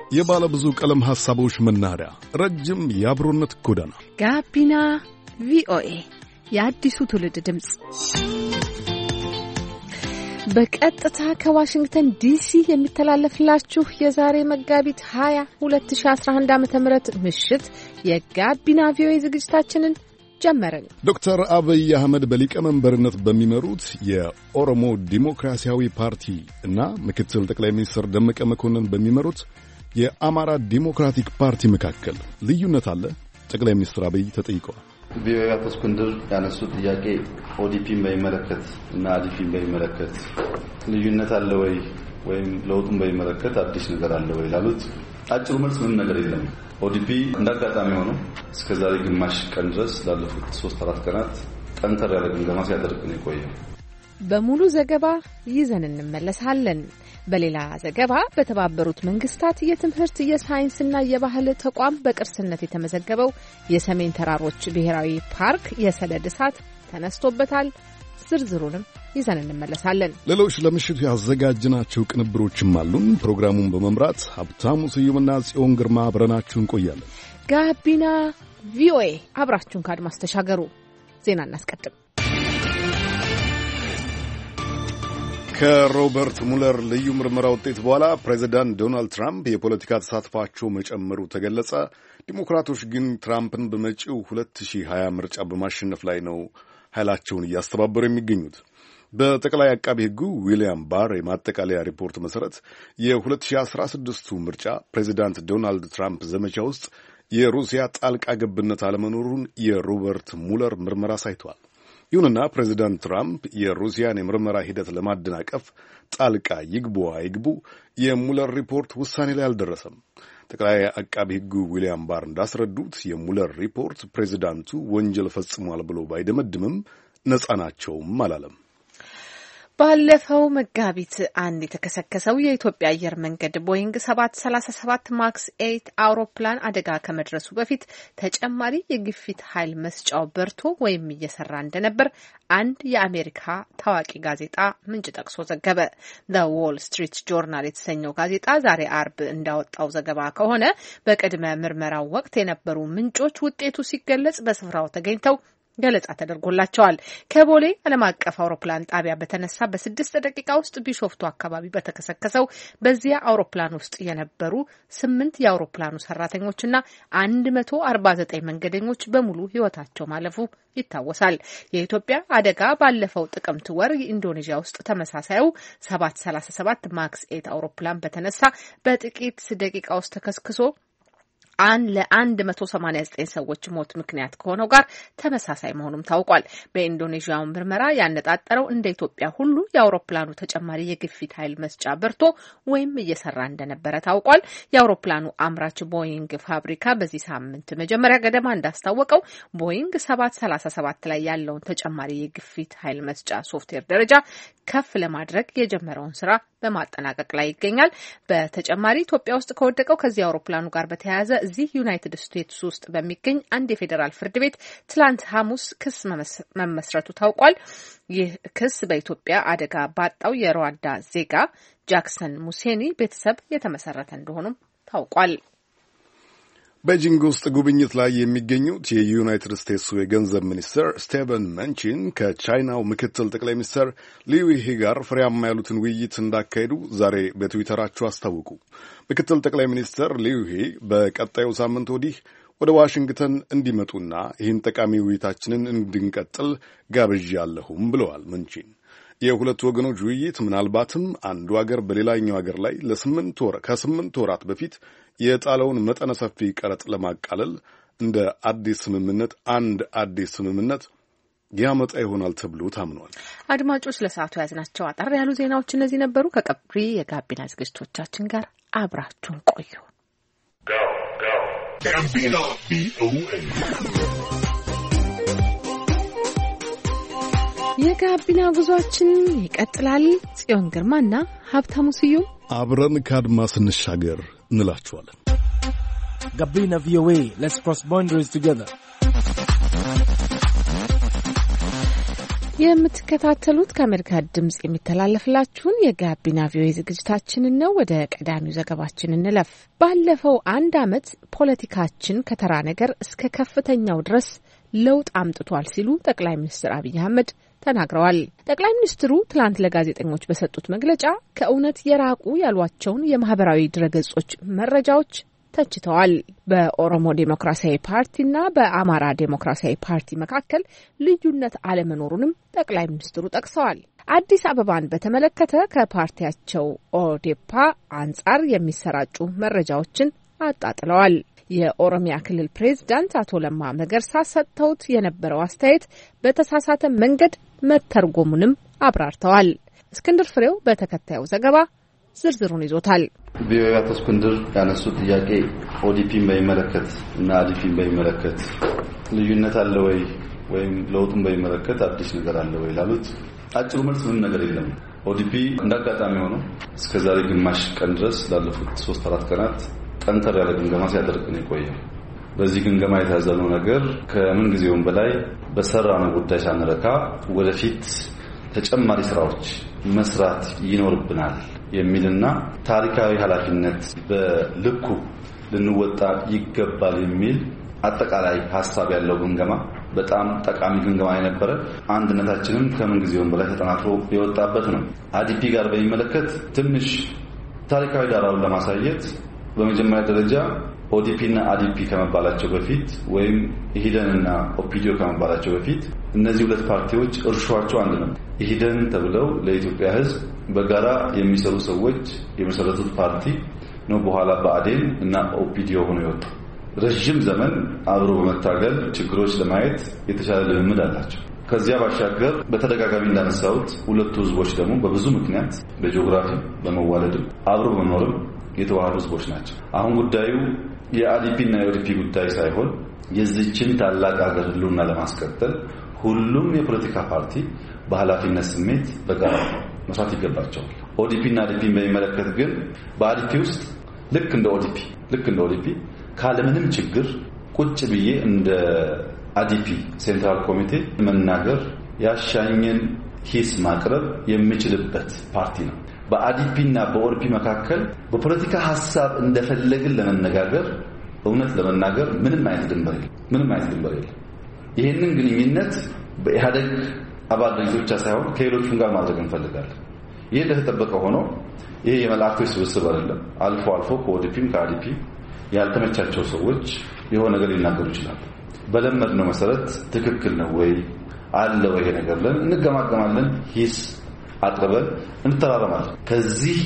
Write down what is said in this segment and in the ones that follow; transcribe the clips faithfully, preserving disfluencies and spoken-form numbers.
የባለ ብዙ ቀለም ሐሳቦች መናኸሪያ፣ ረጅም የአብሮነት ጎዳና ጋቢና ቪኦኤ የአዲሱ ትውልድ ድምጽ በቀጥታ ከዋሽንግተን ዲሲ የሚተላለፍላችሁ የዛሬ መጋቢት ሃያ ሁለት ሺህ አስራ አንድ ዓመተ ምህረት ምሽት የጋቢና ቪኦኤ ዝግጅታችንን ጀመርን። ዶክተር አብይ አህመድ በሊቀመንበርነት በሚመሩት የኦሮሞ ዲሞክራሲያዊ ፓርቲ እና ምክትል ጠቅላይ ሚኒስትር ደመቀ መኮንን በሚመሩት የአማራ ዲሞክራቲክ ፓርቲ መካከል ልዩነት አለ? ጠቅላይ ሚኒስትር አብይ ተጠይቀዋል። ቪኦኤ አቶ እስክንድር ያነሱት ጥያቄ ኦዲፒን በሚመለከት እና አዲፒን በሚመለከት ልዩነት አለ ወይ ወይም ለውጡን በሚመለከት አዲስ ነገር አለ ወይ ላሉት አጭሩ መልስ ምንም ነገር የለም። ኦዲፒ እንዳጋጣሚ ሆኖ እስከዛሬ ግማሽ ቀን ድረስ ላለፉት ሶስት አራት ቀናት ጠንከር ያለ ግምገማ ሲያደርግ ነው የቆየው። በሙሉ ዘገባ ይዘን እንመለሳለን። በሌላ ዘገባ በተባበሩት መንግስታት የትምህርት የሳይንስና የባህል ተቋም በቅርስነት የተመዘገበው የሰሜን ተራሮች ብሔራዊ ፓርክ የሰደድ እሳት ተነስቶበታል። ዝርዝሩንም ይዘን እንመለሳለን። ሌሎች ለምሽቱ ያዘጋጅናቸው ቅንብሮችም አሉን። ፕሮግራሙን በመምራት ሀብታሙ ስዩምና ጽዮን ግርማ አብረናችሁ እንቆያለን። ጋቢና ቪኦኤ አብራችሁን ከአድማስ ተሻገሩ። ዜና እናስቀድም። ከሮበርት ሙለር ልዩ ምርመራ ውጤት በኋላ ፕሬዚዳንት ዶናልድ ትራምፕ የፖለቲካ ተሳትፏቸው መጨመሩ ተገለጸ። ዲሞክራቶች ግን ትራምፕን በመጪው ሁለት ሺህ ሀያ ምርጫ በማሸነፍ ላይ ነው ኃይላቸውን እያስተባበሩ የሚገኙት። በጠቅላይ አቃቢ ሕጉ ዊልያም ባር የማጠቃለያ ሪፖርት መሠረት የሁለት ሺህ አስራ ስድስቱ ምርጫ ፕሬዚዳንት ዶናልድ ትራምፕ ዘመቻ ውስጥ የሩሲያ ጣልቃ ገብነት አለመኖሩን የሮበርት ሙለር ምርመራ ሳይቷል። ይሁንና ፕሬዚዳንት ትራምፕ የሩሲያን የምርመራ ሂደት ለማደናቀፍ ጣልቃ ይግቡ አይግቡ የሙለር ሪፖርት ውሳኔ ላይ አልደረሰም። ጠቅላይ አቃቢ ሕጉ ዊልያም ባር እንዳስረዱት የሙለር ሪፖርት ፕሬዚዳንቱ ወንጀል ፈጽሟል ብሎ ባይደመድምም ነጻ ናቸውም አላለም። ባለፈው መጋቢት አንድ የተከሰከሰው የኢትዮጵያ አየር መንገድ ቦይንግ ሰባት ሰላሳ ሰባት ማክስ ኤይት አውሮፕላን አደጋ ከመድረሱ በፊት ተጨማሪ የግፊት ኃይል መስጫው በርቶ ወይም እየሰራ እንደነበር አንድ የአሜሪካ ታዋቂ ጋዜጣ ምንጭ ጠቅሶ ዘገበ። ዘ ዎል ስትሪት ጆርናል የተሰኘው ጋዜጣ ዛሬ አርብ እንዳወጣው ዘገባ ከሆነ በቅድመ ምርመራው ወቅት የነበሩ ምንጮች ውጤቱ ሲገለጽ በስፍራው ተገኝተው ገለጻ ተደርጎላቸዋል። ከቦሌ ዓለም አቀፍ አውሮፕላን ጣቢያ በተነሳ በስድስት ደቂቃ ውስጥ ቢሾፍቱ አካባቢ በተከሰከሰው በዚያ አውሮፕላን ውስጥ የነበሩ ስምንት የአውሮፕላኑ ሰራተኞችና አንድ መቶ አርባ ዘጠኝ መንገደኞች በሙሉ ሕይወታቸው ማለፉ ይታወሳል። የኢትዮጵያ አደጋ ባለፈው ጥቅምት ወር ኢንዶኔዥያ ውስጥ ተመሳሳዩ ሰባት ሰላሳ ሰባት ማክስ ኤይት አውሮፕላን በተነሳ በጥቂት ደቂቃ ውስጥ ተከስክሶ አን ለአንድ መቶ ሰማንያ ዘጠኝ ሰዎች ሞት ምክንያት ከሆነው ጋር ተመሳሳይ መሆኑም ታውቋል። በኢንዶኔዥያው ምርመራ ያነጣጠረው እንደ ኢትዮጵያ ሁሉ የአውሮፕላኑ ተጨማሪ የግፊት ኃይል መስጫ በርቶ ወይም እየሰራ እንደነበረ ታውቋል። የአውሮፕላኑ አምራች ቦይንግ ፋብሪካ በዚህ ሳምንት መጀመሪያ ገደማ እንዳስታወቀው ቦይንግ ሰባት ሰላሳ ሰባት ላይ ያለውን ተጨማሪ የግፊት ኃይል መስጫ ሶፍትዌር ደረጃ ከፍ ለማድረግ የጀመረውን ስራ በማጠናቀቅ ላይ ይገኛል። በተጨማሪ ኢትዮጵያ ውስጥ ከወደቀው ከዚህ አውሮፕላኑ ጋር በተያያዘ እዚህ ዩናይትድ ስቴትስ ውስጥ በሚገኝ አንድ የፌዴራል ፍርድ ቤት ትላንት ሐሙስ ክስ መመስረቱ ታውቋል። ይህ ክስ በኢትዮጵያ አደጋ ባጣው የሩዋንዳ ዜጋ ጃክሰን ሙሴኒ ቤተሰብ የተመሰረተ እንደሆነም ታውቋል። ቤጂንግ ውስጥ ጉብኝት ላይ የሚገኙት የዩናይትድ ስቴትሱ የገንዘብ ሚኒስትር ስቴቨን መንቺን ከቻይናው ምክትል ጠቅላይ ሚኒስትር ሊዩ ሂ ጋር ፍሬያማ ያሉትን ውይይት እንዳካሄዱ ዛሬ በትዊተራቸው አስታወቁ። ምክትል ጠቅላይ ሚኒስትር ሊዩ ሂ በቀጣዩ ሳምንት ወዲህ ወደ ዋሽንግተን እንዲመጡና ይህን ጠቃሚ ውይይታችንን እንድንቀጥል ጋብዣለሁም ብለዋል መንቺን። የሁለቱ ወገኖች ውይይት ምናልባትም አንዱ አገር በሌላኛው አገር ላይ ለስምንት ወር ከስምንት ወራት በፊት የጣለውን መጠነ ሰፊ ቀረጥ ለማቃለል እንደ አዲስ ስምምነት አንድ አዲስ ስምምነት ያመጣ ይሆናል ተብሎ ታምኗል። አድማጮች ለሰዓቱ ያዝናቸው አጠር ያሉ ዜናዎች እነዚህ ነበሩ። ከቀብሪ የጋቢና ዝግጅቶቻችን ጋር አብራችሁን ቆዩ። የጋቢና ጉዟችን ይቀጥላል። ጽዮን ግርማና ሀብታሙ ስዩም አብረን ከአድማስ እንሻገር እንላችኋለን። ጋቢና ቪኦኤ let's cross boundaries together። የምትከታተሉት ከአሜሪካ ድምጽ የሚተላለፍላችሁን የጋቢና ቪኦኤ ዝግጅታችንን ነው። ወደ ቀዳሚው ዘገባችን እንለፍ። ባለፈው አንድ ዓመት ፖለቲካችን ከተራ ነገር እስከ ከፍተኛው ድረስ ለውጥ አምጥቷል ሲሉ ጠቅላይ ሚኒስትር አብይ አህመድ ተናግረዋል። ጠቅላይ ሚኒስትሩ ትላንት ለጋዜጠኞች በሰጡት መግለጫ ከእውነት የራቁ ያሏቸውን የማህበራዊ ድረገጾች መረጃዎች ተችተዋል። በኦሮሞ ዴሞክራሲያዊ ፓርቲና በአማራ ዴሞክራሲያዊ ፓርቲ መካከል ልዩነት አለመኖሩንም ጠቅላይ ሚኒስትሩ ጠቅሰዋል። አዲስ አበባን በተመለከተ ከፓርቲያቸው ኦዴፓ አንጻር የሚሰራጩ መረጃዎችን አጣጥለዋል። የኦሮሚያ ክልል ፕሬዝዳንት አቶ ለማ መገርሳ ሰጥተውት የነበረው አስተያየት በተሳሳተ መንገድ መተርጎሙንም አብራርተዋል። እስክንድር ፍሬው በተከታዩ ዘገባ ዝርዝሩን ይዞታል። ቪኦኤ አቶ እስክንድር ያነሱት ጥያቄ ኦዲፒን በሚመለከት እና አዲፒን በሚመለከት ልዩነት አለ ወይ ወይም ለውጡን በሚመለከት አዲስ ነገር አለ ወይ ላሉት አጭሩ መልስ ምንም ነገር የለም። ኦዲፒ እንዳጋጣሚ ሆኖ እስከዛሬ ግማሽ ቀን ድረስ ላለፉት ሶስት አራት ቀናት ጠንከር ያለ ግምገማ ሲያደርግ ነው የቆየው። በዚህ ግምገማ የታዘብነው ነገር ከምን ጊዜውም በላይ በሰራነው ጉዳይ ሳንረካ ወደፊት ተጨማሪ ስራዎች መስራት ይኖርብናል የሚልና ታሪካዊ ኃላፊነት በልኩ ልንወጣ ይገባል የሚል አጠቃላይ ሐሳብ ያለው ግምገማ በጣም ጠቃሚ ግምገማ የነበረ አንድነታችንን ከምን ጊዜውም በላይ ተጠናክሮ የወጣበት ነው። አዲፒ ጋር በሚመለከት ትንሽ ታሪካዊ ዳራውን ለማሳየት በመጀመሪያ ደረጃ ኦዲፒ እና አዲፒ ከመባላቸው በፊት ወይም ኢሂደንና ኦፒዲዮ ከመባላቸው በፊት እነዚህ ሁለት ፓርቲዎች እርሻቸው አንድ ነው። ኢሂደን ተብለው ለኢትዮጵያ ሕዝብ በጋራ የሚሰሩ ሰዎች የመሰረቱት ፓርቲ ነው። በኋላ በአዴን እና ኦፒዲዮ ሆኖ ይወጣ። ረጅም ዘመን አብሮ በመታገል ችግሮች ለማየት የተሻለ ልምምድ አላቸው። ከዚያ ባሻገር በተደጋጋሚ እንዳነሳሁት ሁለቱ ሕዝቦች ደግሞ በብዙ ምክንያት በጂኦግራፊ በመዋለድም አብሮ በመኖርም የተዋሃዱ ሕዝቦች ናቸው። አሁን ጉዳዩ የአዲፒ እና የኦዲፒ ጉዳይ ሳይሆን የዚህችን ታላቅ ሀገር ህልውና ለማስቀጠል ሁሉም የፖለቲካ ፓርቲ በኃላፊነት ስሜት በጋራ መስራት ይገባቸዋል። ኦዲፒ እና አዲፒን በሚመለከት ግን በአዲፒ ውስጥ ልክ እንደ ኦዲፒ ልክ እንደ ኦዲፒ ካለምንም ችግር ቁጭ ብዬ እንደ አዲፒ ሴንትራል ኮሚቴ መናገር ያሻኝን ሂስ ማቅረብ የሚችልበት ፓርቲ ነው። በአዲፒ እና በኦዲፒ መካከል በፖለቲካ ሐሳብ እንደፈለግን ለመነጋገር እውነት ለመናገር ምንም አይነት ድንበር የለም ምንም አይነት ድንበር የለም። ይሄንን ግንኙነት በኢህአዴግ አባል ድርጅቶች ሳይሆን ከሌሎችም ጋር ማድረግ እንፈልጋለን። ይሄ ለተጠበቀ ሆኖ ይሄ የመላእክቶች ስብስብ አይደለም። አልፎ አልፎ ከኦዲፒም ከአዲፒ ያልተመቻቸው ሰዎች የሆነ ነገር ሊናገሩ ይችላሉ። በለመድነው መሰረት ትክክል ነው ወይ አለ ወይ ነገር ለን እንገማገማለን። ሂስ አጥበን እንተራረማለን። ከዚህ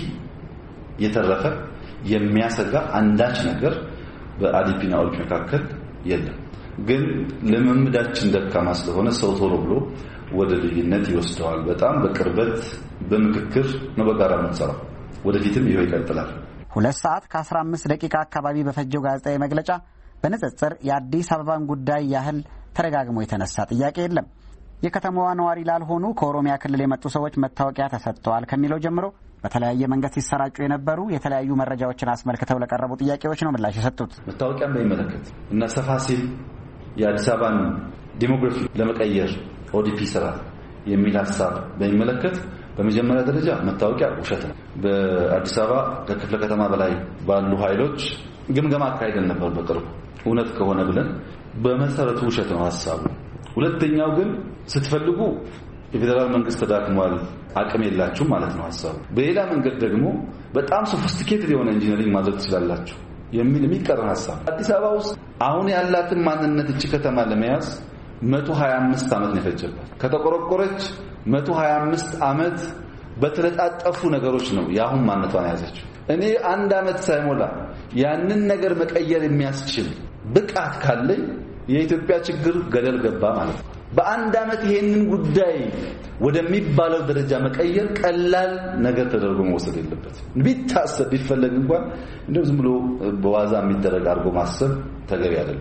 የተረፈ የሚያሰጋ አንዳች ነገር በአዲፒና ኦዲፒ መካከል የለም። ግን ልምምዳችን ደካማ ስለሆነ ሰው ቶሎ ብሎ ወደ ልዩነት ይወስደዋል። በጣም በቅርበት በምክክር ነው በጋራ የምንሰራው። ወደፊትም ይሄው ይቀጥላል። ሁለት ሰዓት ከአስራ አምስት ደቂቃ አካባቢ በፈጀው ጋዜጣዊ መግለጫ በንጽጽር የአዲስ አበባን ጉዳይ ያህል ተደጋግሞ የተነሳ ጥያቄ የለም። የከተማዋ ነዋሪ ላልሆኑ ከኦሮሚያ ክልል የመጡ ሰዎች መታወቂያ ተሰጥተዋል ከሚለው ጀምሮ በተለያየ መንገድ ሲሰራጩ የነበሩ የተለያዩ መረጃዎችን አስመልክተው ለቀረቡ ጥያቄዎች ነው ምላሽ የሰጡት። መታወቂያን በሚመለከት እና ሰፋ ሲል የአዲስ አበባን ዲሞግራፊ ለመቀየር ኦዲፒ ስራ የሚል ሐሳብ በሚመለከት በመጀመሪያ ደረጃ መታወቂያ ውሸት ነው። በአዲስ አበባ ከክፍለ ከተማ በላይ ባሉ ኃይሎች ግምገማ አካሄደን ነበር በቅርቡ እውነት ከሆነ ብለን በመሰረቱ ውሸት ነው ሐሳቡ። ሁለተኛው ግን ስትፈልጉ የፌደራል መንግስት ተዳክሟል አቅም የላችሁ ማለት ነው ሐሳቡ። በሌላ መንገድ ደግሞ በጣም ሶፊስቲኬትድ የሆነ ኢንጂነሪንግ ማድረግ ትችላላችሁ የሚል የሚቀርብ ሐሳብ። አዲስ አበባ ውስጥ አሁን ያላትን ማንነት እቺ ከተማ ለመያዝ መቶ ሀያ አምስት ዓመት ነው የፈጀባት። ከተቆረቆረች መቶ ሀያ አምስት ዓመት በተለጣጠፉ ነገሮች ነው ያሁን ማንነቷን ያዘችው። እኔ አንድ ዓመት ሳይሞላ ያንን ነገር መቀየር የሚያስችል ብቃት ካለኝ የኢትዮጵያ ችግር ገደል ገባ ማለት ነው። በአንድ ዓመት ይሄንን ጉዳይ ወደሚባለው ደረጃ መቀየር ቀላል ነገር ተደርጎ መወሰድ የለበትም። ቢታሰብ ቢፈለግ እንኳን እንደው ዝም ብሎ በዋዛ የሚደረግ አድርጎ ማሰብ ተገቢ አይደለም።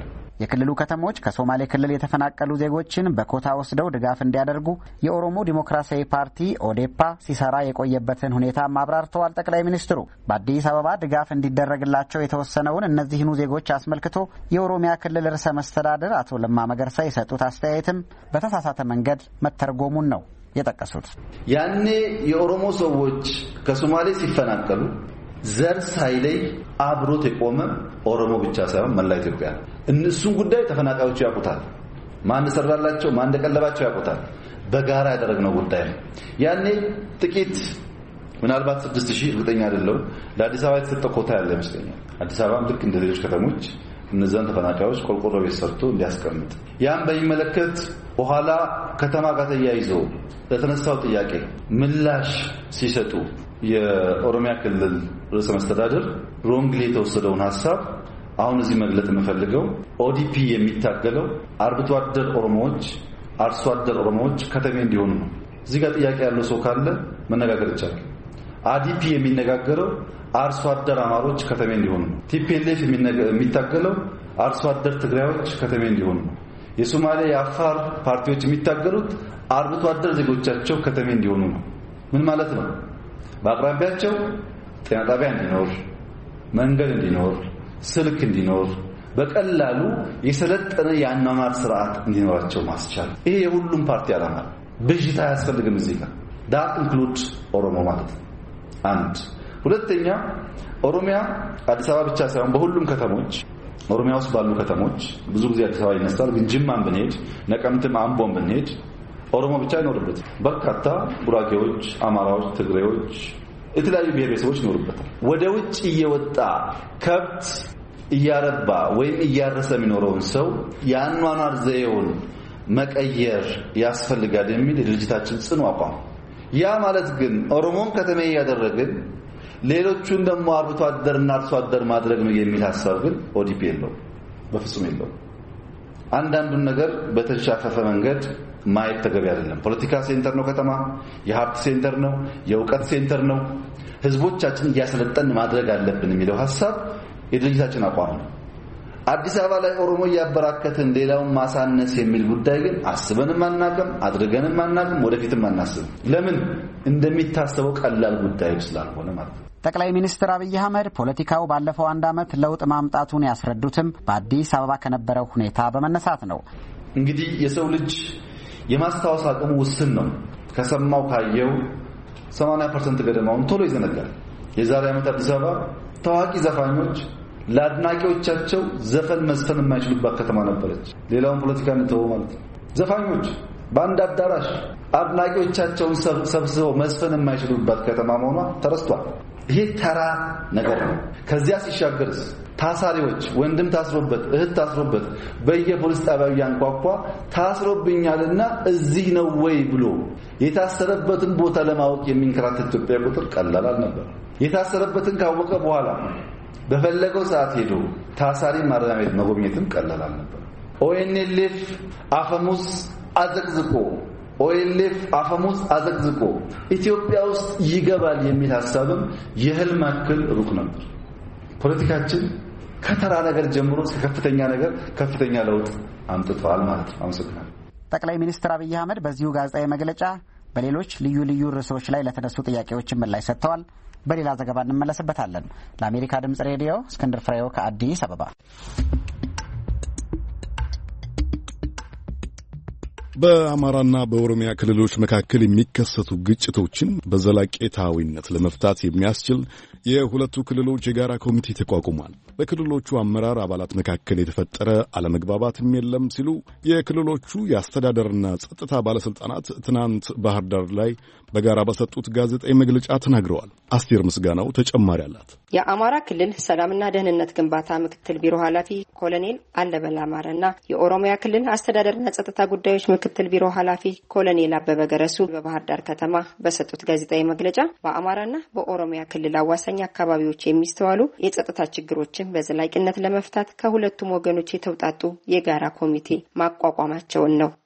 የክልሉ ከተሞች ከሶማሌ ክልል የተፈናቀሉ ዜጎችን በኮታ ወስደው ድጋፍ እንዲያደርጉ የኦሮሞ ዲሞክራሲያዊ ፓርቲ ኦዴፓ ሲሰራ የቆየበትን ሁኔታ ማብራርተዋል። ጠቅላይ ሚኒስትሩ በአዲስ አበባ ድጋፍ እንዲደረግላቸው የተወሰነውን እነዚህኑ ዜጎች አስመልክቶ የኦሮሚያ ክልል ርዕሰ መስተዳድር አቶ ለማ መገርሳ የሰጡት አስተያየትም በተሳሳተ መንገድ መተርጎሙን ነው የጠቀሱት። ያኔ የኦሮሞ ሰዎች ከሶማሌ ሲፈናቀሉ ዘር ሳይለይ አብሮት የቆመ ኦሮሞ ብቻ ሳይሆን መላ ኢትዮጵያ ነው። እነሱን ጉዳይ ተፈናቃዮቹ ያውቁታል። ማን ሰራላቸው ማን እንደቀለባቸው ያውቁታል። በጋራ ያደረግነው ጉዳይ ነው። ያኔ ጥቂት ምናልባት ስድስት ሺህ እርግጠኛ አይደለም ለአዲስ አበባ የተሰጠ ኮታ ያለ ይመስለኛል። አዲስ አበባም ልክ እንደ ሌሎች ከተሞች እነዛን ተፈናቃዮች ቆርቆሮ ቤት ሰርቶ እንዲያስቀምጥ ያን በሚመለከት በኋላ ከተማ ጋር ተያይዞ ለተነሳው ጥያቄ ምላሽ ሲሰጡ የኦሮሚያ ክልል ርዕሰ መስተዳድር ሮንግሊ የተወሰደውን ሐሳብ አሁን እዚህ መግለጽ የምፈልገው ኦዲፒ የሚታገለው አርብቶ አደር ኦሮሞዎች አርሶ አደር ኦሮሞዎች ከተሜ እንዲሆኑ ነው። እዚህ ጋር ጥያቄ ያለው ሰው ካለ መነጋገር ይቻላል። አዲፒ የሚነጋገረው አርሶ አደር አማሮች ከተሜ እንዲሆኑ ነው። ቲፒኤልኤፍ የሚታገለው አርሶ አደር ትግራዮች ከተሜ እንዲሆኑ ነው። የሶማሌ የአፋር ፓርቲዎች የሚታገሉት አርብቶ አደር ዜጎቻቸው ከተሜ እንዲሆኑ ነው። ምን ማለት ነው? በአቅራቢያቸው ጤና ጣቢያ እንዲኖር፣ መንገድ እንዲኖር፣ ስልክ እንዲኖር፣ በቀላሉ የሰለጠነ የአኗኗር ስርዓት እንዲኖራቸው ማስቻል። ይሄ የሁሉም ፓርቲ ዓላማ ነው። ብዥታ አያስፈልግም። እዚህ ጋር ዳት ኢንክሉድ ኦሮሞ ማለት ነው። አንድ ሁለተኛ ኦሮሚያ አዲስ አበባ ብቻ ሳይሆን በሁሉም ከተሞች ኦሮሚያ ውስጥ ባሉ ከተሞች ብዙ ጊዜ አዲስ አበባ ይነሳል፣ ግን ጅማም ብንሄድ ነቀምትም አምቦም ብንሄድ ኦሮሞ ብቻ አይኖርበት። በርካታ ጉራጌዎች፣ አማራዎች፣ ትግሬዎች፣ የተለያዩ ብሔረሰቦች ይኖርበታል። ወደ ውጭ እየወጣ ከብት እያረባ ወይም እያረሰ የሚኖረውን ሰው የአኗኗር ዘዬውን መቀየር ያስፈልጋል የሚል የድርጅታችን ጽኑ አቋም። ያ ማለት ግን ኦሮሞን ከተሜ ያደረግን ሌሎቹን ደግሞ አርብቶ አደርና አርሶ አደር ማድረግ ነው የሚል ሐሳብ ግን ኦዲፒ የለው፣ በፍጹም የለው። አንዳንዱን ነገር በተሻፈፈ መንገድ ማየት ተገቢ አይደለም። ፖለቲካ ሴንተር ነው ከተማ፣ የሀብት ሴንተር ነው፣ የእውቀት ሴንተር ነው። ህዝቦቻችን እያሰለጠን ማድረግ አለብን የሚለው ሐሳብ የድርጅታችን አቋም ነው። አዲስ አበባ ላይ ኦሮሞ ያበራከትን ሌላውን ማሳነስ የሚል ጉዳይ ግን አስበንም አናውቅም፣ አድርገንም አናውቅም፣ ወደፊትም አናስብም። ለምን እንደሚታሰበው ቀላል ጉዳይ ስላልሆነ ማለት ነው። ጠቅላይ ሚኒስትር አብይ አህመድ ፖለቲካው ባለፈው አንድ ዓመት ለውጥ ማምጣቱን ያስረዱትም በአዲስ አበባ ከነበረው ሁኔታ በመነሳት ነው። እንግዲህ የሰው ልጅ የማስታወስ አቅሙ ውስን ነው። ከሰማው ካየው ሰማንያ ፐርሰንት ገደማውን ቶሎ ይዘነጋል። የዛሬ ዓመት አዲስ አበባ ታዋቂ ዘፋኞች ለአድናቂዎቻቸው ዘፈን መዝፈን የማይችሉባት ከተማ ነበረች። ሌላውን ፖለቲካ እንተወው ማለት ነው። ዘፋኞች በአንድ አዳራሽ አድናቂዎቻቸውን ሰብስበው መዝፈን የማይችሉባት ከተማ መሆኗ ተረስቷል። ይሄ ተራ ነገር ነው። ከዚያ ሲሻገርስ ታሳሪዎች ወንድም ታስሮበት እህት ታስሮበት በየፖሊስ ጣቢያው ያንኳኳ ታስሮብኛልና እዚህ ነው ወይ ብሎ የታሰረበትን ቦታ ለማወቅ የሚንከራተት ኢትዮጵያ ቁጥር ቀላል አልነበር። የታሰረበትን ካወቀ በኋላ በፈለገው ሰዓት ሄዶ ታሳሪ ማረሚያ ቤት መጎብኘትም ቀላል አልነበር። ኦኤንኤልኤፍ አፈሙዝ አዘቅዝቆ ኦኤልኤፍ አፈሙዝ አዘቅዝቆ ኢትዮጵያ ውስጥ ይገባል የሚል ሐሳብም የህልም ያክል ሩቅ ነበር። ፖለቲካችን ከተራ ነገር ጀምሮ እስከ ከፍተኛ ነገር ከፍተኛ ለውጥ አምጥቷል ማለት ነው። አመሰግናለሁ። ጠቅላይ ሚኒስትር አብይ አህመድ በዚሁ ጋዜጣዊ መግለጫ በሌሎች ልዩ ልዩ ርዕሶች ላይ ለተነሱ ጥያቄዎች ምላሽ ሰጥተዋል። በሌላ ዘገባ እንመለስበታለን። ለአሜሪካ ድምጽ ሬዲዮ እስክንድር ፍሬው ከአዲስ አበባ። በአማራና በኦሮሚያ ክልሎች መካከል የሚከሰቱ ግጭቶችን በዘላቂታዊነት ለመፍታት የሚያስችል የሁለቱ ክልሎች የጋራ ኮሚቴ ተቋቁሟል። በክልሎቹ አመራር አባላት መካከል የተፈጠረ አለመግባባትም የለም ሲሉ የክልሎቹ የአስተዳደርና ጸጥታ ባለስልጣናት ትናንት ባህር ዳር ላይ በጋራ በሰጡት ጋዜጣዊ መግለጫ ተናግረዋል። አስቴር ምስጋናው ተጨማሪ አላት። የአማራ ክልል ሰላምና ደህንነት ግንባታ ምክትል ቢሮ ኃላፊ ኮሎኔል አለበል አማረና የኦሮሚያ ክልል አስተዳደርና ጸጥታ ጉዳዮች ምክትል ቢሮ ኃላፊ ኮሎኔል አበበ ገረሱ በባህር ዳር ከተማ በሰጡት ጋዜጣዊ መግለጫ በአማራና በኦሮሚያ ክልል አዋሳኝ አካባቢዎች የሚስተዋሉ የጸጥታ ችግሮችን በዘላቂነት ለመፍታት ከሁለቱም ወገኖች የተውጣጡ የጋራ ኮሚቴ ማቋቋማቸውን ነው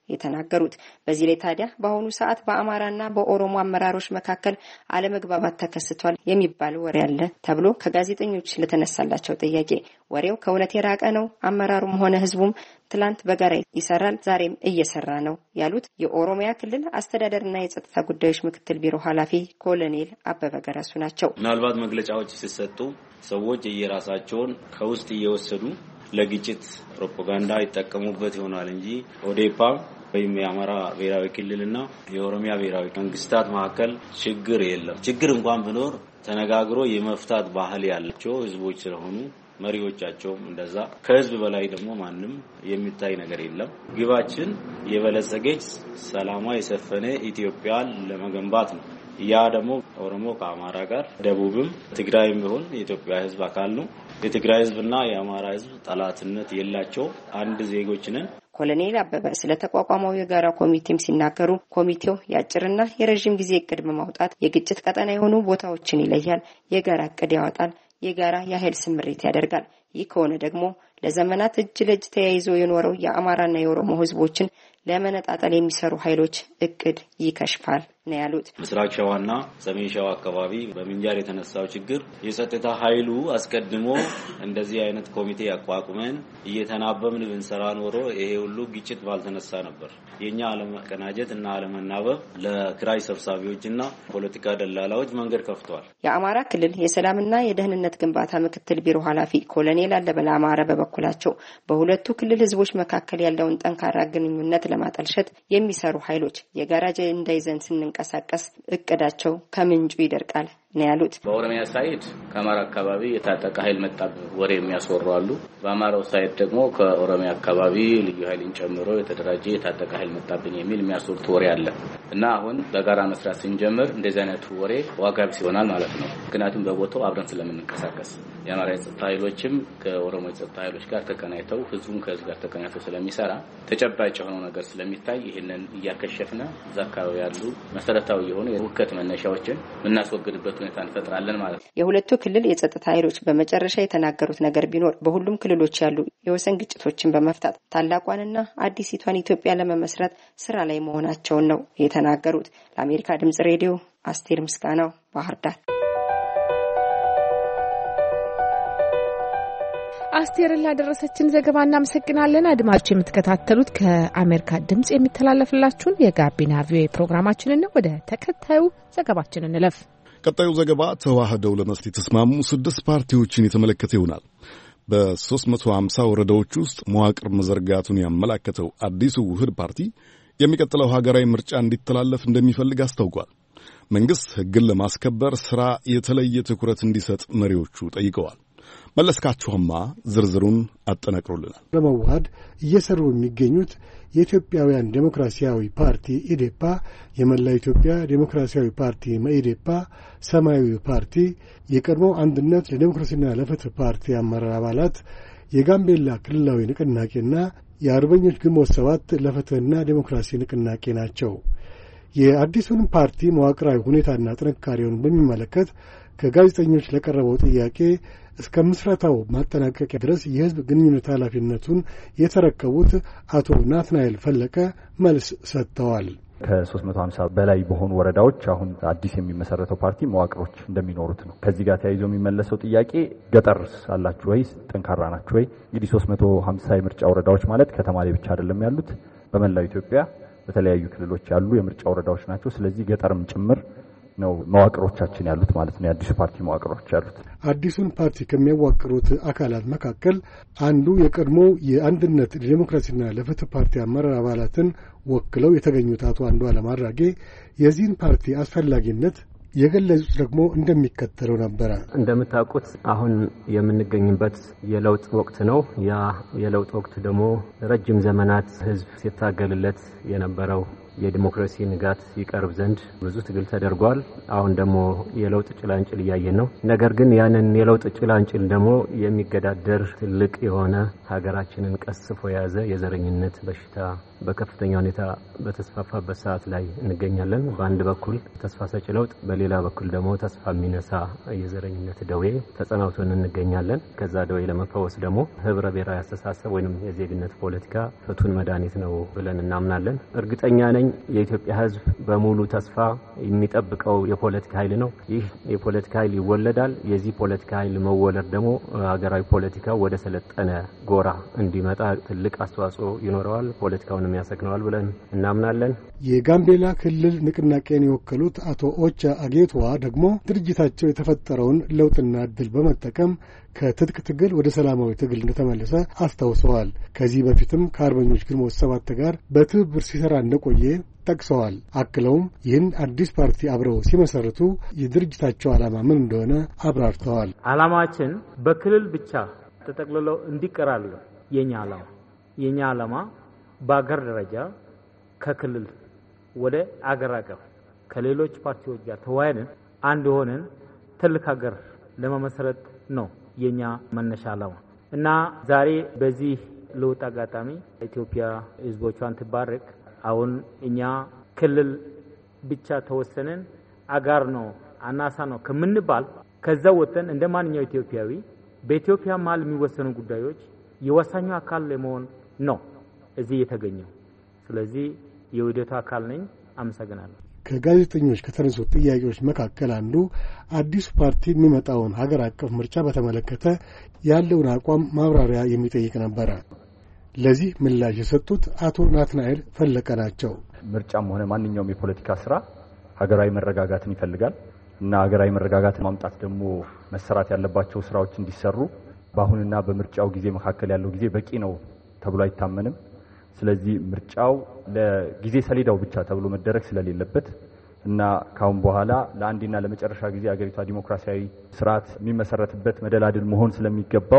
የተናገሩት። በዚህ ላይ ታዲያ በአሁኑ ሰዓት በአማራና በኦሮሞ አመራሮች መካከል አለመግባባት ተከስቷል የሚባል ወሬ አለ ተብሎ ከጋዜጠኞች ለተነሳላቸው ጥያቄ ወሬው ከእውነት የራቀ ነው፣ አመራሩም ሆነ ህዝቡም ትላንት በጋራ ይሰራል፣ ዛሬም እየሰራ ነው ያሉት የኦሮሚያ ክልል አስተዳደርና የጸጥታ ጉዳዮች ምክትል ቢሮ ኃላፊ ኮሎኔል አበበ ገረሱ ናቸው። ምናልባት መግለጫዎች ሲሰጡ ሰዎች የየራሳቸውን ከውስጥ እየወሰዱ ለግጭት ፕሮፓጋንዳ ይጠቀሙበት ይሆናል እንጂ ኦዴፓ ወይም የአማራ ብሔራዊ ክልልና የኦሮሚያ ብሔራዊ መንግስታት መካከል ችግር የለም። ችግር እንኳን ቢኖር ተነጋግሮ የመፍታት ባህል ያላቸው ህዝቦች ስለሆኑ መሪዎቻቸውም እንደዛ ከህዝብ በላይ ደግሞ ማንም የሚታይ ነገር የለም። ግባችን የበለጸገች ሰላሟ የሰፈነ ኢትዮጵያን ለመገንባት ነው። ያ ደግሞ ኦሮሞ ከአማራ ጋር ደቡብም ትግራይም ቢሆን የኢትዮጵያ ህዝብ አካል ነው። የትግራይ ህዝብና የአማራ ህዝብ ጠላትነት የላቸው አንድ ዜጎች ነን። ኮሎኔል አበበ ስለተቋቋመው የጋራ ኮሚቴም ሲናገሩ ኮሚቴው የአጭርና የረጅም ጊዜ እቅድ በማውጣት የግጭት ቀጠና የሆኑ ቦታዎችን ይለያል፣ የጋራ እቅድ ያወጣል፣ የጋራ የኃይል ስምሪት ያደርጋል። ይህ ከሆነ ደግሞ ለዘመናት እጅ ለእጅ ተያይዞ የኖረው የአማራና የኦሮሞ ህዝቦችን ለመነጣጠል የሚሰሩ ኃይሎች እቅድ ይከሽፋል ነው ያሉት። ምስራቅ ሸዋና ሰሜን ሸዋ አካባቢ በምንጃር የተነሳው ችግር የጸጥታ ኃይሉ አስቀድሞ እንደዚህ አይነት ኮሚቴ ያቋቁመን እየተናበብን ብንሰራ ኖሮ ይሄ ሁሉ ግጭት ባልተነሳ ነበር። የኛ አለመቀናጀት እና አለመናበብ ለክራይ ሰብሳቢዎችና ፖለቲካ ደላላዎች መንገድ ከፍቷል። የአማራ ክልል የሰላምና የደህንነት ግንባታ ምክትል ቢሮ ኃላፊ ኮሎኔል አለበላ አማረ በበኩላቸው በሁለቱ ክልል ህዝቦች መካከል ያለውን ጠንካራ ግንኙነት ለማጠልሸት የሚሰሩ ኃይሎች የጋራ አጀንዳ ይዘን ስንንቀሳቀስ እቅዳቸው ከምንጩ ይደርቃል ነው ያሉት። በኦሮሚያ ሳይድ ከአማራ አካባቢ የታጠቀ ኃይል መጣብ ወሬ የሚያስወሩ አሉ። በአማራው ሳይድ ደግሞ ከኦሮሚያ አካባቢ ልዩ ኃይልን ጨምሮ የተደራጀ የታጠቀ ኃይል መጣብኝ የሚል የሚያስወሩት ወሬ አለ እና አሁን በጋራ መስራት ስንጀምር እንደዚህ አይነቱ ወሬ ዋጋ ቢስ ይሆናል ማለት ነው። ምክንያቱም በቦታው አብረን ስለምንንቀሳቀስ የአማራ የጸጥታ ኃይሎችም ከኦሮሞ የጸጥታ ኃይሎች ጋር ተቀናይተው ህዝቡም ከህዝብ ጋር ተቀናይተው ስለሚሰራ ተጨባጭ የሆነው ነገር ስለሚታይ ይህንን እያከሸፍነ እዛ አካባቢ ያሉ መሰረታዊ የሆኑ የውከት መነሻዎችን የምናስወግድበት ሁኔታ እንፈጥራለን ማለት ነው። የሁለቱ ክልል የጸጥታ ኃይሎች በመጨረሻ የተናገሩት ነገር ቢኖር በሁሉም ክልሎች ያሉ የወሰን ግጭቶችን በመፍታት ታላቋንና አዲሲቷን ኢትዮጵያ ለመመስረት ስራ ላይ መሆናቸውን ነው የተናገሩት። ለአሜሪካ ድምጽ ሬዲዮ አስቴር ምስጋናው ባህር ዳር። አስቴርን ላደረሰችን ዘገባ እናመሰግናለን። አድማጮች የምትከታተሉት ከአሜሪካ ድምጽ የሚተላለፍላችሁን የጋቢና ቪኦኤ ፕሮግራማችንን ነው። ወደ ተከታዩ ዘገባችን እንለፍ። ቀጣዩ ዘገባ ተዋህደው ለመስት የተስማሙ ስድስት ፓርቲዎችን የተመለከተ ይሆናል። በሶስት መቶ ሃምሳ ወረዳዎች ውስጥ መዋቅር መዘርጋቱን ያመላከተው አዲሱ ውህድ ፓርቲ የሚቀጥለው ሀገራዊ ምርጫ እንዲተላለፍ እንደሚፈልግ አስታውቋል። መንግስት ሕግን ለማስከበር ስራ የተለየ ትኩረት እንዲሰጥ መሪዎቹ ጠይቀዋል። መለስካቸውማ ዝርዝሩን አጠናቅሮልናል። ለመዋሃድ እየሰሩ የሚገኙት የኢትዮጵያውያን ዴሞክራሲያዊ ፓርቲ ኢዴፓ፣ የመላ ኢትዮጵያ ዴሞክራሲያዊ ፓርቲ መኢዴፓ፣ ሰማያዊ ፓርቲ፣ የቀድሞ አንድነት ለዴሞክራሲና ለፍትህ ፓርቲ አመራር አባላት፣ የጋምቤላ ክልላዊ ንቅናቄና የአርበኞች ግንቦት ሰባት ለፍትህና ዴሞክራሲ ንቅናቄ ናቸው። የአዲሱን ፓርቲ መዋቅራዊ ሁኔታና ጥንካሬውን በሚመለከት ከጋዜጠኞች ለቀረበው ጥያቄ እስከ ምስረታው ማጠናቀቂያ ድረስ የህዝብ ግንኙነት ኃላፊነቱን የተረከቡት አቶ ናትናኤል ፈለቀ መልስ ሰጥተዋል። ከሶስት መቶ ሃምሳ በላይ በሆኑ ወረዳዎች አሁን አዲስ የሚመሰረተው ፓርቲ መዋቅሮች እንደሚኖሩት ነው። ከዚህ ጋር ተያይዞ የሚመለሰው ጥያቄ ገጠርስ አላችሁ ወይ? ጠንካራ ናችሁ ወይ? እንግዲህ ሶስት መቶ ሃምሳ የምርጫ ወረዳዎች ማለት ከተማ ላይ ብቻ አይደለም ያሉት፣ በመላው ኢትዮጵያ በተለያዩ ክልሎች ያሉ የምርጫ ወረዳዎች ናቸው። ስለዚህ ገጠርም ጭምር ነው መዋቅሮቻችን ያሉት ማለት ነው። የአዲሱ ፓርቲ መዋቅሮች ያሉት አዲሱን ፓርቲ ከሚያዋቅሩት አካላት መካከል አንዱ የቀድሞ የአንድነት ዲሞክራሲና ለፍትህ ፓርቲ አመራር አባላትን ወክለው የተገኙት አቶ አንዱዓለም አራጌ የዚህን ፓርቲ አስፈላጊነት የገለጹት ደግሞ እንደሚከተለው ነበረ። እንደምታውቁት አሁን የምንገኝበት የለውጥ ወቅት ነው። ያ የለውጥ ወቅት ደግሞ ረጅም ዘመናት ህዝብ ሲታገልለት የነበረው የዲሞክራሲ ንጋት ይቀርብ ዘንድ ብዙ ትግል ተደርጓል። አሁን ደግሞ የለውጥ ጭላንጭል እያየን ነው። ነገር ግን ያንን የለውጥ ጭላንጭል ደግሞ የሚገዳደር ትልቅ የሆነ ሀገራችንን ቀስፎ የያዘ የዘረኝነት በሽታ በከፍተኛ ሁኔታ በተስፋፋበት ሰዓት ላይ እንገኛለን። በአንድ በኩል ተስፋ ሰጪ ለውጥ፣ በሌላ በኩል ደግሞ ተስፋ የሚነሳ የዘረኝነት ደዌ ተጸናውቶን እንገኛለን። ከዛ ደዌ ለመፈወስ ደግሞ ህብረ ብሔራዊ አስተሳሰብ ወይም የዜግነት ፖለቲካ ፍቱን መድኃኒት ነው ብለን እናምናለን። እርግጠኛ ነኝ የኢትዮጵያ ህዝብ በሙሉ ተስፋ የሚጠብቀው የፖለቲካ ኃይል ነው። ይህ የፖለቲካ ኃይል ይወለዳል። የዚህ ፖለቲካ ኃይል መወለድ ደግሞ ሀገራዊ ፖለቲካ ወደ ሰለጠነ ጎራ እንዲመጣ ትልቅ አስተዋጽኦ ይኖረዋል። ፖለቲካውን ያሰክነዋል ብለን እናምናለን። የጋምቤላ ክልል ንቅናቄን የወከሉት አቶ ኦቻ አጌቶዋ ደግሞ ድርጅታቸው የተፈጠረውን ለውጥና እድል በመጠቀም ከትጥቅ ትግል ወደ ሰላማዊ ትግል እንደተመለሰ አስታውሰዋል። ከዚህ በፊትም ከአርበኞች ግንቦት ሰባት ጋር በትብብር ሲሰራ እንደቆየ ጠቅሰዋል። አክለውም ይህን አዲስ ፓርቲ አብረው ሲመሰርቱ የድርጅታቸው ዓላማ ምን እንደሆነ አብራርተዋል። ዓላማችን በክልል ብቻ ተጠቅልለው እንዲቀራሉ የኛ ዓላማ የኛ ዓላማ በአገር ደረጃ ከክልል ወደ አገር አቀፍ ከሌሎች ፓርቲዎች ጋር ተዋህደን አንድ ሆነን ትልቅ ሀገር ለመመስረት ነው የኛ መነሻ ዓላማ እና ዛሬ በዚህ ለውጥ አጋጣሚ ኢትዮጵያ ህዝቦቿን ትባረክ። አሁን እኛ ክልል ብቻ ተወሰነን አጋር ነው አናሳ ነው ከምንባል ከዛ ወጥተን እንደማንኛው ኢትዮጵያዊ በኢትዮጵያ መሀል የሚወሰኑ ጉዳዮች የወሳኙ አካል ለመሆን ነው እዚህ የተገኘው። ስለዚህ የውህደቱ አካል ነኝ። አመሰግናለሁ። ከጋዜጠኞች ከተነሱት ጥያቄዎች መካከል አንዱ አዲሱ ፓርቲ የሚመጣውን ሀገር አቀፍ ምርጫ በተመለከተ ያለውን አቋም ማብራሪያ የሚጠይቅ ነበረ። ለዚህ ምላሽ የሰጡት አቶ ናትናኤል ፈለቀ ናቸው። ምርጫም ሆነ ማንኛውም የፖለቲካ ስራ ሀገራዊ መረጋጋትን ይፈልጋል እና ሀገራዊ መረጋጋትን ማምጣት ደግሞ መሰራት ያለባቸው ስራዎች እንዲሰሩ በአሁንና በምርጫው ጊዜ መካከል ያለው ጊዜ በቂ ነው ተብሎ አይታመንም። ስለዚህ ምርጫው ለጊዜ ሰሌዳው ብቻ ተብሎ መደረግ ስለሌለበት እና ካሁን በኋላ ለአንዴና ለመጨረሻ ጊዜ አገሪቷ ዲሞክራሲያዊ ስርዓት የሚመሰረትበት መደላድል መሆን ስለሚገባው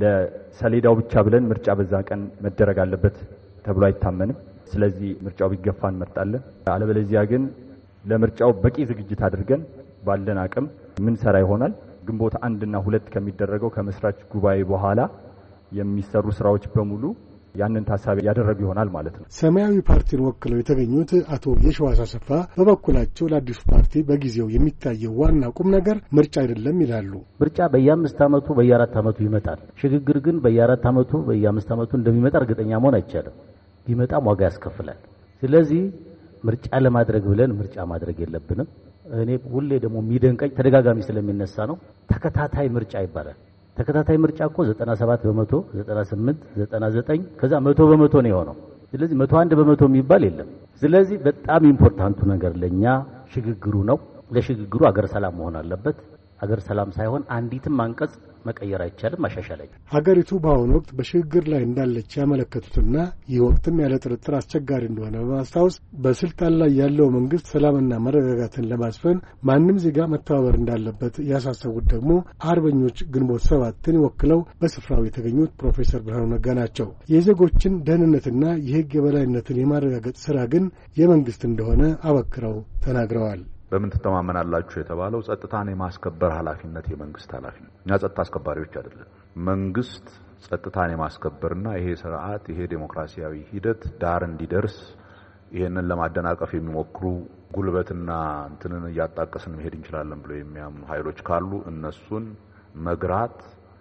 ለሰሌዳው ብቻ ብለን ምርጫ በዛ ቀን መደረግ አለበት ተብሎ አይታመንም። ስለዚህ ምርጫው ቢገፋ እንመርጣለን። አለበለዚያ ግን ለምርጫው በቂ ዝግጅት አድርገን ባለን አቅም ምን ሰራ ይሆናል። ግንቦት አንድና ሁለት ከሚደረገው ከመስራች ጉባኤ በኋላ የሚሰሩ ስራዎች በሙሉ ያንን ታሳቢ ያደረጉ ይሆናል ማለት ነው። ሰማያዊ ፓርቲን ወክለው የተገኙት አቶ የሸዋስ አሰፋ በበኩላቸው ለአዲሱ ፓርቲ በጊዜው የሚታየው ዋና ቁም ነገር ምርጫ አይደለም ይላሉ። ምርጫ በየአምስት ዓመቱ በየአራት ዓመቱ ይመጣል። ሽግግር ግን በየአራት ዓመቱ በየአምስት ዓመቱ እንደሚመጣ እርግጠኛ መሆን አይቻልም። ቢመጣም ዋጋ ያስከፍላል። ስለዚህ ምርጫ ለማድረግ ብለን ምርጫ ማድረግ የለብንም። እኔ ሁሌ ደግሞ የሚደንቀኝ ተደጋጋሚ ስለሚነሳ ነው። ተከታታይ ምርጫ ይባላል። ተከታታይ ምርጫ እኮ ዘጠና ሰባት በመቶ ዘጠና ስምንት ዘጠና ዘጠኝ ከዛ መቶ በመቶ ነው የሆነው። ስለዚህ መቶ አንድ በመቶ የሚባል የለም። ስለዚህ በጣም ኢምፖርታንቱ ነገር ለኛ ሽግግሩ ነው። ለሽግግሩ አገር ሰላም መሆን አለበት። አገር ሰላም ሳይሆን አንዲትም አንቀጽ መቀየር አይቻልም፣ ማሻሻል አይቻልም። ሀገሪቱ በአሁኑ ወቅት በሽግግር ላይ እንዳለች ያመለከቱትና ይህ ወቅትም ያለ ጥርጥር አስቸጋሪ እንደሆነ በማስታወስ በስልጣን ላይ ያለው መንግስት ሰላምና መረጋጋትን ለማስፈን ማንም ዜጋ መተባበር እንዳለበት ያሳሰቡት ደግሞ አርበኞች ግንቦት ሰባትን ወክለው በስፍራው የተገኙት ፕሮፌሰር ብርሃኑ ነጋ ናቸው። የዜጎችን ደህንነትና የህግ የበላይነትን የማረጋገጥ ስራ ግን የመንግስት እንደሆነ አበክረው ተናግረዋል። በምን ተተማመናላችሁ የተባለው ጸጥታን የማስከበር ኃላፊነት የመንግስት ኃላፊነት እኛ ጸጥታ አስከባሪዎች አይደለም። መንግስት ጸጥታን የማስከበርና ይሄ ስርዓት ይሄ ዴሞክራሲያዊ ሂደት ዳር እንዲደርስ ይሄንን ለማደናቀፍ የሚሞክሩ ጉልበትና እንትንን እያጣቀስን መሄድ እንችላለን ብሎ የሚያምኑ ኃይሎች ካሉ እነሱን መግራት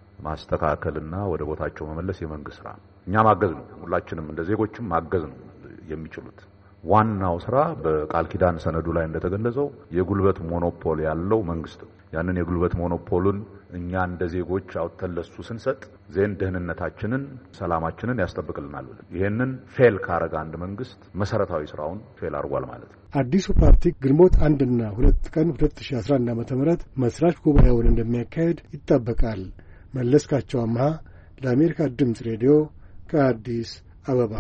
ማስተካከልና ወደ ቦታቸው መመለስ የመንግስት ስራ ነው። እኛ ማገዝ ነው። ሁላችንም እንደ ዜጎችም ማገዝ ነው የሚችሉት። ዋናው ስራ በቃል ኪዳን ሰነዱ ላይ እንደተገለጸው የጉልበት ሞኖፖል ያለው መንግስት ነው። ያንን የጉልበት ሞኖፖሉን እኛ እንደ ዜጎች አውጥተን ለሱ ስንሰጥ ዜን ደህንነታችንን ሰላማችንን ያስጠብቅልናል። ይሄንን ፌል ካረጋ አንድ መንግስት መሰረታዊ ስራውን ፌል አድርጓል ማለት ነው። አዲሱ ፓርቲ ግንቦት አንድና ሁለት ቀን ሁለት ሺህ አስራ አንድ ዓመተ ምህረት መስራች ጉባኤውን እንደሚያካሄድ ይጠበቃል። መለስካቸው አምሃ ለአሜሪካ ድምጽ ሬዲዮ ከአዲስ አበባ።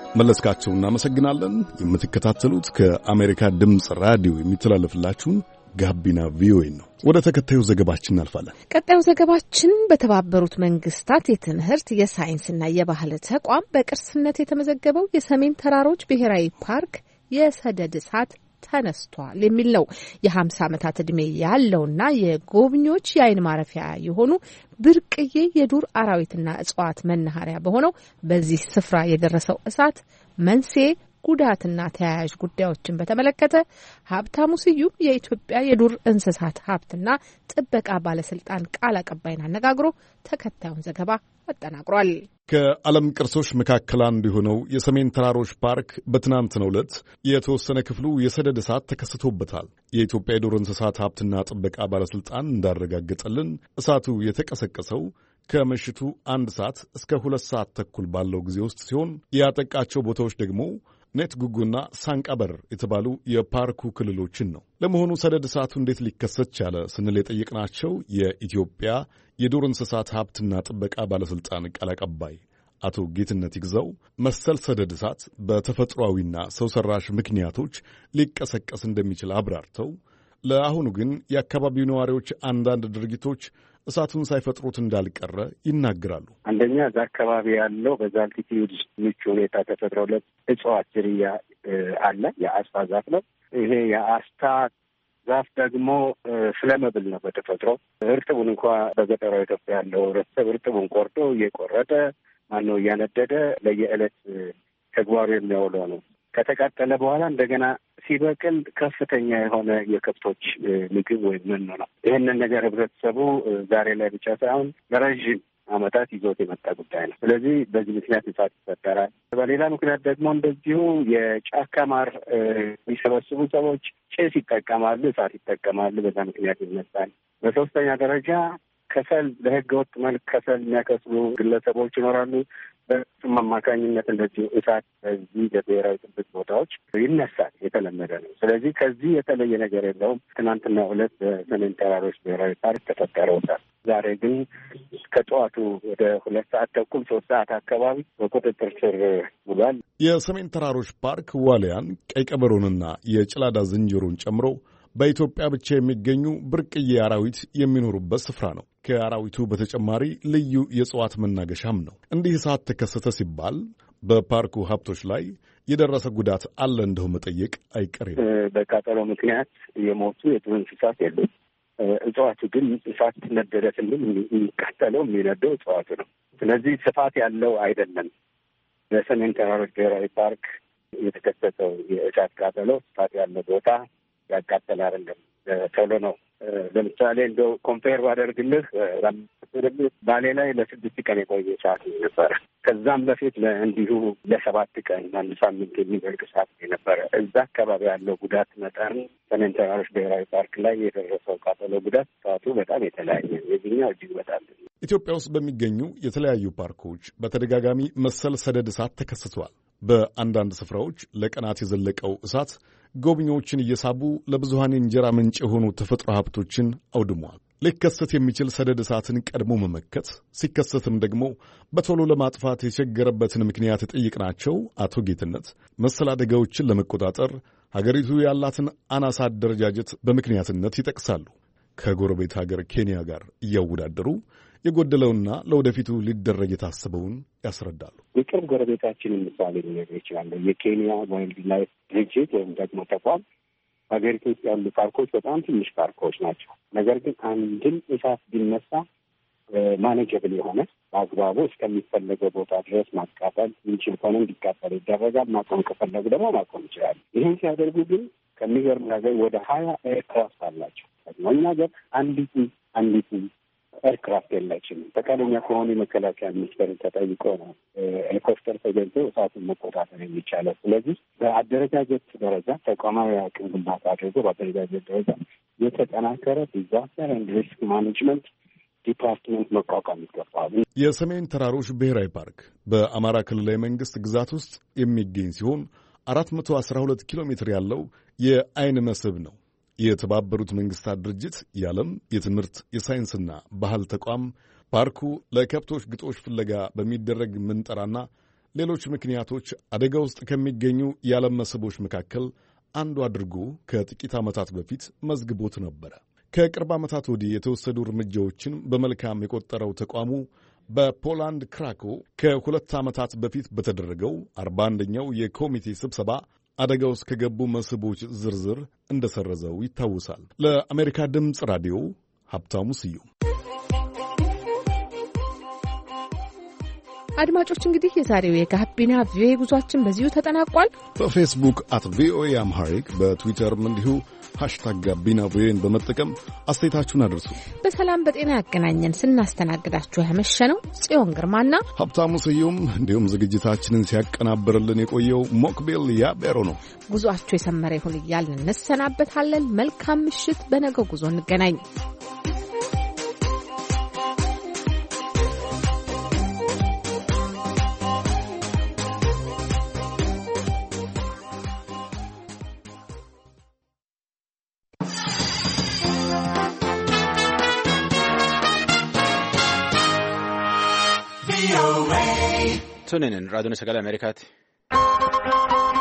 መለስካቸው እናመሰግናለን። የምትከታተሉት ከአሜሪካ ድምጽ ራዲዮ የሚተላለፍላችሁን ጋቢና ቪኦኤ ነው። ወደ ተከታዩ ዘገባችን እናልፋለን። ቀጣዩ ዘገባችን በተባበሩት መንግስታት የትምህርት የሳይንስና የባህል ተቋም በቅርስነት የተመዘገበው የሰሜን ተራሮች ብሔራዊ ፓርክ የሰደድ እሳት ተነስቷል የሚል ነው። የሀምሳ ዓመታት ዕድሜ ያለውና የጎብኚዎች የአይን ማረፊያ የሆኑ ብርቅዬ የዱር አራዊትና እጽዋት መናኸሪያ በሆነው በዚህ ስፍራ የደረሰው እሳት መንስኤ ጉዳትና ተያያዥ ጉዳዮችን በተመለከተ ሀብታሙ ስዩም የኢትዮጵያ የዱር እንስሳት ሀብትና ጥበቃ ባለስልጣን ቃል አቀባይን አነጋግሮ ተከታዩን ዘገባ አጠናቅሯል። ከዓለም ቅርሶች መካከል አንዱ የሆነው የሰሜን ተራሮች ፓርክ በትናንትናው ዕለት የተወሰነ ክፍሉ የሰደድ እሳት ተከስቶበታል። የኢትዮጵያ የዱር እንስሳት ሀብትና ጥበቃ ባለስልጣን እንዳረጋገጠልን እሳቱ የተቀሰቀሰው ከምሽቱ አንድ ሰዓት እስከ ሁለት ሰዓት ተኩል ባለው ጊዜ ውስጥ ሲሆን ያጠቃቸው ቦታዎች ደግሞ ኔት ጉጉና ሳንቃበር የተባሉ የፓርኩ ክልሎችን ነው። ለመሆኑ ሰደድ እሳቱ እንዴት ሊከሰት ቻለ ስንል የጠየቅናቸው የኢትዮጵያ የዱር እንስሳት ሀብትና ጥበቃ ባለስልጣን ቃል አቀባይ አቶ ጌትነት ይግዛው መሰል ሰደድ እሳት በተፈጥሯዊና ሰው ሰራሽ ምክንያቶች ሊቀሰቀስ እንደሚችል አብራርተው ለአሁኑ ግን የአካባቢው ነዋሪዎች አንዳንድ ድርጊቶች እሳቱን ሳይፈጥሩት እንዳልቀረ ይናገራሉ። አንደኛ እዛ አካባቢ ያለው በዛ አልቲቲዩድ ምቹ ሁኔታ ተፈጥሮለት እጽዋት ዝርያ አለ። የአስታ ዛፍ ነው። ይሄ የአስታ ዛፍ ደግሞ ፍለመብል ነው በተፈጥሮ። እርጥቡን እንኳ በገጠራዊ ኢትዮጵያ ያለው ህብረተሰብ እርጥቡን ቆርጦ እየቆረጠ ማነው እያነደደ ለየዕለት ተግባሩ የሚያውለው ነው። ከተቃጠለ በኋላ እንደገና ሲበቅል ከፍተኛ የሆነ የከብቶች ምግብ ወይም መኖ ነው። ይህንን ነገር ህብረተሰቡ ዛሬ ላይ ብቻ ሳይሆን ለረዥም ዓመታት ይዞት የመጣ ጉዳይ ነው። ስለዚህ በዚህ ምክንያት እሳት ይፈጠራል። በሌላ ምክንያት ደግሞ እንደዚሁ የጫካ ማር የሚሰበስቡ ሰዎች ጭስ ይጠቀማሉ፣ እሳት ይጠቀማሉ። በዛ ምክንያት ይነሳል። በሶስተኛ ደረጃ ከሰል በህገ ወጥ መልክ ከሰል የሚያከስሉ ግለሰቦች ይኖራሉ። በሱም አማካኝነት እንደዚሁ እሳት በዚህ በብሔራዊ ጥብቅ ቦታዎች ይነሳል። የተለመደ ነው። ስለዚህ ከዚህ የተለየ ነገር የለውም። ትናንትና ሁለት በሰሜን ተራሮች ብሔራዊ ፓርክ ተፈጠረው እሳት ዛሬ ግን ከጠዋቱ ወደ ሁለት ሰዓት ተኩል ሶስት ሰዓት አካባቢ በቁጥጥር ስር ውሏል። የሰሜን ተራሮች ፓርክ ዋልያን፣ ቀይ ቀበሮንና የጭላዳ ዝንጀሮን ጨምሮ በኢትዮጵያ ብቻ የሚገኙ ብርቅዬ አራዊት የሚኖሩበት ስፍራ ነው። ከአራዊቱ በተጨማሪ ልዩ የእጽዋት መናገሻም ነው። እንዲህ እሳት ተከሰተ ሲባል በፓርኩ ሀብቶች ላይ የደረሰ ጉዳት አለ እንደው መጠየቅ አይቀሬ ነው። በቃጠሎ ምክንያት የሞቱ የዱር እንስሳት የሉም። እጽዋቱ ግን እሳት ነደደ ስንል የሚቃጠለው የሚነደው እጽዋቱ ነው። ስለዚህ ስፋት ያለው አይደለም። በሰሜን ተራሮች ብሔራዊ ፓርክ የተከሰተው የእሳት ቃጠሎ ስፋት ያለው ቦታ ያቃጠለ አይደለም። ቶሎ ነው። ለምሳሌ እንደው ኮምፔር ባደርግልህ ባሌ ላይ ለስድስት ቀን የቆየ ሰዓት ነበረ። ከዛም በፊት እንዲሁ ለሰባት ቀን አንድ ሳምንት የሚዘልቅ ሰዓት ነበረ። እዛ አካባቢ ያለው ጉዳት መጠን ሰሜን ተራሮች ብሔራዊ ፓርክ ላይ የደረሰው ቃጠሎ ጉዳት ሰዓቱ በጣም የተለያየ፣ የዚህኛው እጅግ በጣም ኢትዮጵያ ውስጥ በሚገኙ የተለያዩ ፓርኮች በተደጋጋሚ መሰል ሰደድ እሳት ተከስተዋል። በአንዳንድ ስፍራዎች ለቀናት የዘለቀው እሳት ጎብኚዎችን እየሳቡ ለብዙሃን የእንጀራ ምንጭ የሆኑ ተፈጥሮ ሀብቶችን አውድሟል። ሊከሰት የሚችል ሰደድ እሳትን ቀድሞ መመከት፣ ሲከሰትም ደግሞ በቶሎ ለማጥፋት የቸገረበትን ምክንያት የጠየቅናቸው አቶ ጌትነት መሰል አደጋዎችን ለመቆጣጠር ሀገሪቱ ያላትን አናሳ አደረጃጀት በምክንያትነት ይጠቅሳሉ። ከጎረቤት ሀገር ኬንያ ጋር እያወዳደሩ የጎደለውና ለወደፊቱ ሊደረግ የታሰበውን ያስረዳሉ። የቅርብ ጎረቤታችንን ምሳሌ ሊነግር ይችላሉ። የኬንያ ዋይልድ ላይፍ ድርጅት ወይም ደግሞ ተቋም ሀገሪቱ ውስጥ ያሉ ፓርኮች በጣም ትንሽ ፓርኮች ናቸው። ነገር ግን አንድን እሳት ቢነሳ ማኔጀብል የሆነ በአግባቡ እስከሚፈለገው ቦታ ድረስ ማቃጠል የሚችል ከሆነ እንዲቃጠል ይደረጋል። ማቆም ከፈለጉ ደግሞ ማቆም ይችላሉ። ይህን ሲያደርጉ ግን ከሚገርም ነገር ወደ ሀያ ኤርክራፍት አላቸው። እኛ ሀገር አንዲቱ አንዲቱ ኤርክራፍት የላችንም። ፈቃደኛ ከሆኑ የመከላከያ ሚኒስቴር ተጠይቆ ነው ሄሊኮፕተር ተገኝቶ እሳቱን መቆጣጠር የሚቻለው። ስለዚህ በአደረጃጀት ደረጃ ተቋማዊ አቅም ግንባታ አድርጎ በአደረጃጀት ደረጃ የተጠናከረ ዲዛስተር ኤንድ ሪስክ ማኔጅመንት ዲፓርትመንት መቋቋም ይገባል። የሰሜን ተራሮች ብሔራዊ ፓርክ በአማራ ክልላዊ መንግስት ግዛት ውስጥ የሚገኝ ሲሆን አራት መቶ አስራ ሁለት ኪሎ ሜትር ያለው የአይን መስህብ ነው። የተባበሩት መንግስታት ድርጅት የዓለም የትምህርት የሳይንስና ባህል ተቋም ፓርኩ ለከብቶች ግጦሽ ፍለጋ በሚደረግ ምንጠራና ሌሎች ምክንያቶች አደጋ ውስጥ ከሚገኙ የዓለም መስህቦች መካከል አንዱ አድርጎ ከጥቂት ዓመታት በፊት መዝግቦት ነበረ። ከቅርብ ዓመታት ወዲህ የተወሰዱ እርምጃዎችን በመልካም የቆጠረው ተቋሙ በፖላንድ ክራኮ ከሁለት ዓመታት በፊት በተደረገው አርባ አንደኛው የኮሚቴ ስብሰባ አደጋ ውስጥ ከገቡ መስህቦች ዝርዝር እንደሰረዘው ይታወሳል። ለአሜሪካ ድምፅ ራዲዮ ሀብታሙ ስዩም። አድማጮች እንግዲህ የዛሬው የጋቢና ቪኦኤ ጉዟችን በዚሁ ተጠናቋል። በፌስቡክ አት ቪኦኤ አምሃሪክ በትዊተርም እንዲሁ ሃሽታግ ጋቢና ቪኦኤን በመጠቀም አስተያየታችሁን አድርሱ። በሰላም በጤና ያገናኘን። ስናስተናግዳችሁ ያመሸነው ጽዮን ግርማና ሀብታሙ ስዩም እንዲሁም ዝግጅታችንን ሲያቀናብርልን የቆየው ሞክቤል ያቤሮ ነው። ጉዟችሁ የሰመረ ይሁን እያልን እንሰናበታለን። መልካም ምሽት። በነገው ጉዞ እንገናኝ። Sunin raadiyoon sagalee Ameerikaati.